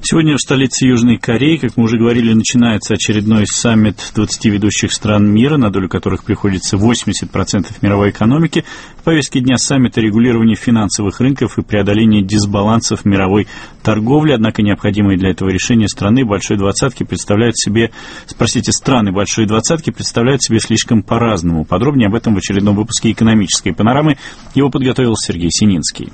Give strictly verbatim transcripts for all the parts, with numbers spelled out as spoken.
Сегодня в столице Южной Кореи, как мы уже говорили, начинается очередной саммит двадцати ведущих стран мира, на долю которых приходится восемьдесят процентов мировой экономики. В повестке дня саммита регулирование финансовых рынков и преодоление дисбалансов мировой торговли. Однако необходимые для этого решения страны Большой Двадцатки представляют себе, спросите, страны Большой Двадцатки представляют себе слишком по-разному. Подробнее об этом в очередном выпуске «Экономической панорамы». Его подготовил Сергей Сининский.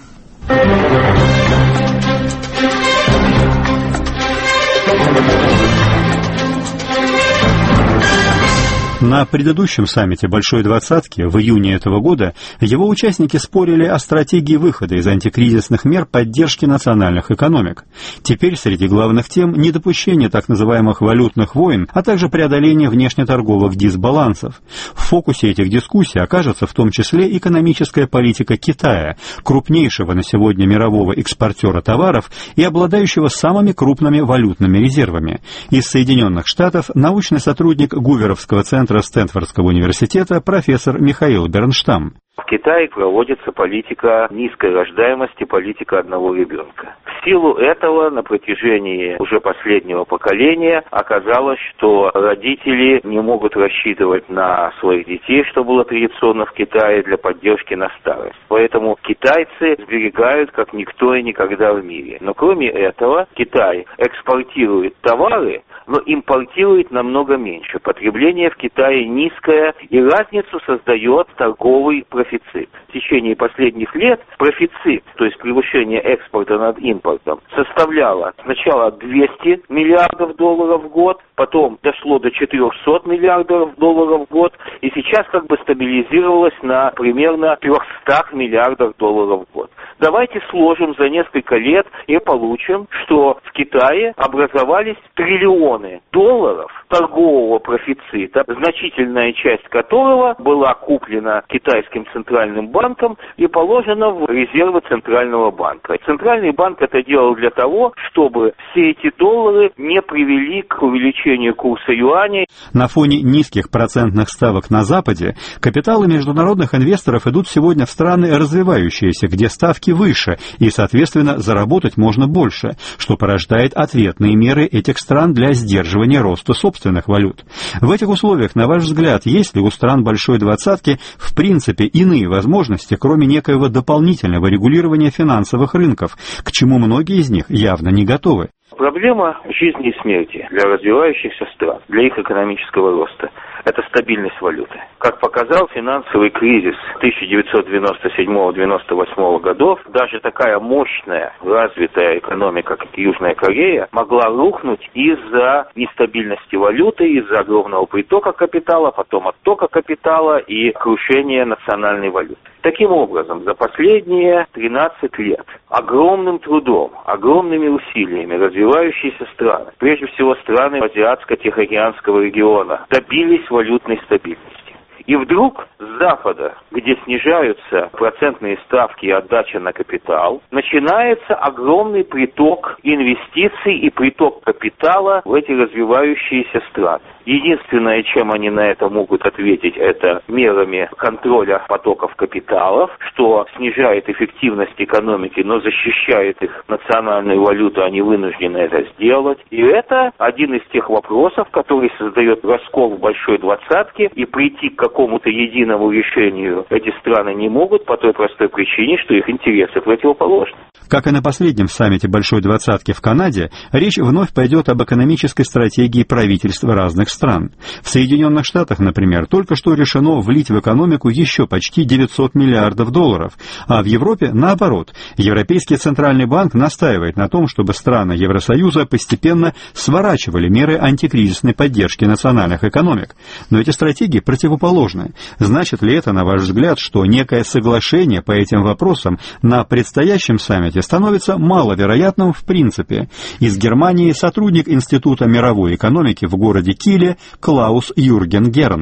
На предыдущем саммите Большой Двадцатки в июне этого года его участники спорили о стратегии выхода из антикризисных мер поддержки национальных экономик. Теперь среди главных тем недопущение так называемых валютных войн, а также преодоление внешнеторговых дисбалансов. В фокусе этих дискуссий окажется в том числе экономическая политика Китая, крупнейшего на сегодня мирового экспортера товаров и обладающего самыми крупными валютными резервами. Из Соединенных Штатов научный сотрудник Гуверовского центра Стэнфордского университета профессор Михаил Бернштам. В Китае проводится политика низкой рождаемости, политика одного ребенка. В силу этого на протяжении уже последнего поколения оказалось, что родители не могут рассчитывать на своих детей, что было традиционно в Китае, для поддержки на старость. Поэтому китайцы сберегают как никто и никогда в мире. Но кроме этого, Китай экспортирует товары, но импортирует намного меньше. Потребление в Китае низкое, и разницу создает торговый профицит. В течение последних лет профицит, то есть превышение экспорта над импортом, составляло сначала двести миллиардов долларов в год, потом дошло до четырехсот миллиардов долларов в год, и сейчас как бы стабилизировалось на примерно трехстах миллиардов долларов в год. Давайте сложим за несколько лет и получим, что в Китае образовались триллионы долларов торгового профицита, значительная часть которого была куплена китайским центральным банком и положена в резервы центрального банка. Центральный банк это делал для того, чтобы все эти доллары не привели к увеличению курса юаня. На фоне низких процентных ставок на Западе капиталы международных инвесторов идут сегодня в страны развивающиеся, где ставки выше, и, соответственно, заработать можно больше, что порождает ответные меры этих стран для сдерживания роста собственных валют. В этих условиях, на ваш взгляд, есть ли у стран Большой Двадцатки в принципе иные возможности, кроме некоего дополнительного регулирования финансовых рынков, к чему многие из них явно не готовы? Проблема жизни и смерти для развивающихся стран, для их экономического роста – это стабильность валюты. Как показал финансовый кризис тысяча девятьсот девяносто седьмого — девяносто восьмого годов, даже такая мощная, развитая экономика, как Южная Корея, могла рухнуть из-за нестабильности валюты, из-за огромного притока капитала, потом оттока капитала и крушения национальной валюты. Таким образом, за последние тринадцать лет огромным трудом, огромными усилиями развивающиеся страны, прежде всего страны Азиатско-Тихоокеанского региона, добились валютной стабильности. И вдруг с Запада, где снижаются процентные ставки и отдача на капитал, начинается огромный приток инвестиций и приток капитала в эти развивающиеся страны. Единственное, чем они на это могут ответить, это мерами контроля потоков капиталов, что снижает эффективность экономики, но защищает их национальную валюту, они вынуждены это сделать. И это один из тех вопросов, который создает раскол в Большой Двадцатке, и прийти к какому-то единому решению эти страны не могут по той простой причине, что их интересы противоположны. Как и на последнем саммите Большой Двадцатки в Канаде, речь вновь пойдет об экономической стратегии правительств разных стран. В Соединенных Штатах, например, только что решено влить в экономику еще почти девятьсот миллиардов долларов, а в Европе, наоборот, Европейский Центральный банк настаивает на том, чтобы страны Евросоюза постепенно сворачивали меры антикризисной поддержки национальных экономик. Но эти стратегии противоположны. Значит ли это, на ваш взгляд, что некое соглашение по этим вопросам на предстоящем саммите становится маловероятным в принципе? Из Германии сотрудник Института мировой экономики в городе Киле Клаус Юрген Герн.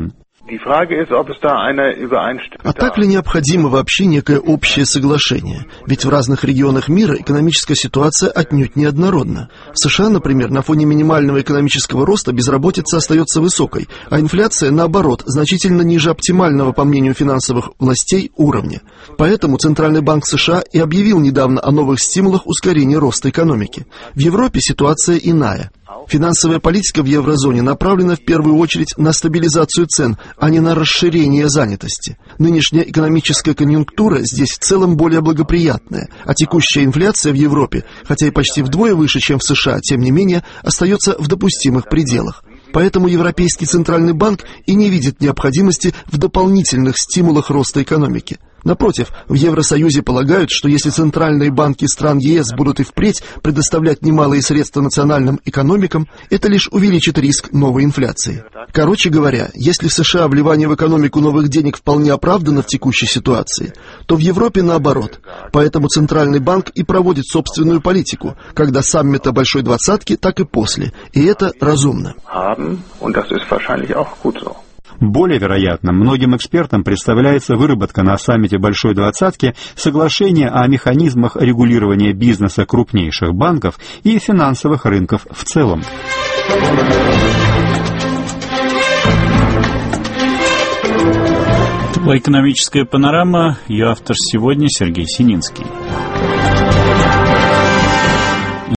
А так ли необходимо вообще некое общее соглашение? Ведь в разных регионах мира экономическая ситуация отнюдь неоднородна. В США, например, на фоне минимального экономического роста безработица остается высокой, а инфляция, наоборот, значительно ниже оптимального, по мнению финансовых властей, уровня. Поэтому Центральный банк США и объявил недавно о новых стимулах ускорения роста экономики. В Европе ситуация иная. Финансовая политика в еврозоне направлена в первую очередь на стабилизацию цен, а не на расширение занятости. Нынешняя экономическая конъюнктура здесь в целом более благоприятная, а текущая инфляция в Европе, хотя и почти вдвое выше, чем в США, тем не менее, остается в допустимых пределах. Поэтому Европейский Центральный банк и не видит необходимости в дополнительных стимулах роста экономики. Напротив, в Евросоюзе полагают, что если центральные банки стран ЕС будут и впредь предоставлять немалые средства национальным экономикам, это лишь увеличит риск новой инфляции. Короче говоря, если в США вливание в экономику новых денег вполне оправдано в текущей ситуации, то в Европе наоборот. Поэтому Центральный банк и проводит собственную политику, как до саммита Большой Двадцатки, так и после. И это разумно. Более вероятно, многим экспертам представляется выработка на саммите Большой Двадцатки соглашения о механизмах регулирования бизнеса крупнейших банков и финансовых рынков в целом. Экономическая панорама. Ее автор сегодня Сергей Сининский.